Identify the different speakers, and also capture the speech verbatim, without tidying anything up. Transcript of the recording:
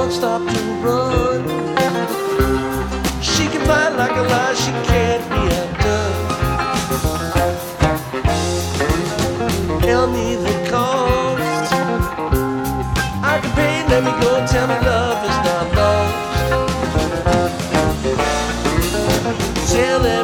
Speaker 1: won't stop to run. She can fight like a lie, she can't be outdone. Tell me the cause, I can pay, let me go, tell me love.